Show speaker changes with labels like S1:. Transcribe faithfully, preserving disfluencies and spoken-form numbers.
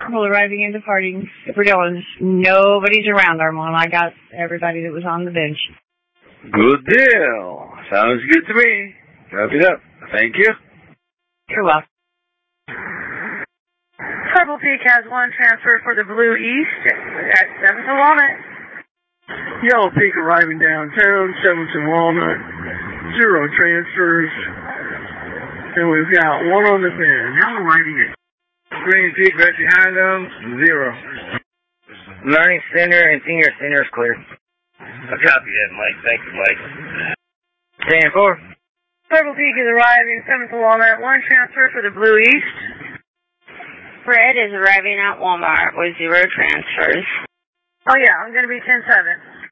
S1: People arriving and departing. Super Dylan's. Nobody's around, Armand. I got everybody that was on the bench.
S2: Good deal. Sounds good to me. Wrap it up. Thank you.
S1: You're welcome.
S3: Purple Peak has one transfer for the Blue East at seventh and Walnut.
S4: Yellow Peak arriving downtown, seventh and Walnut. Zero transfers. And we've got one on the bench.
S2: Yellow arriving at Green Peak right behind them. Zero.
S5: Nine center and senior center is clear.
S2: I copy that, Mike. Thank you, Mike.
S5: Stand four.
S3: Purple Peak is arriving seventh and Walnut. One transfer for the Blue East.
S6: Fred is arriving at Walmart with zero transfers.
S3: Oh yeah, I'm going to be ten seven.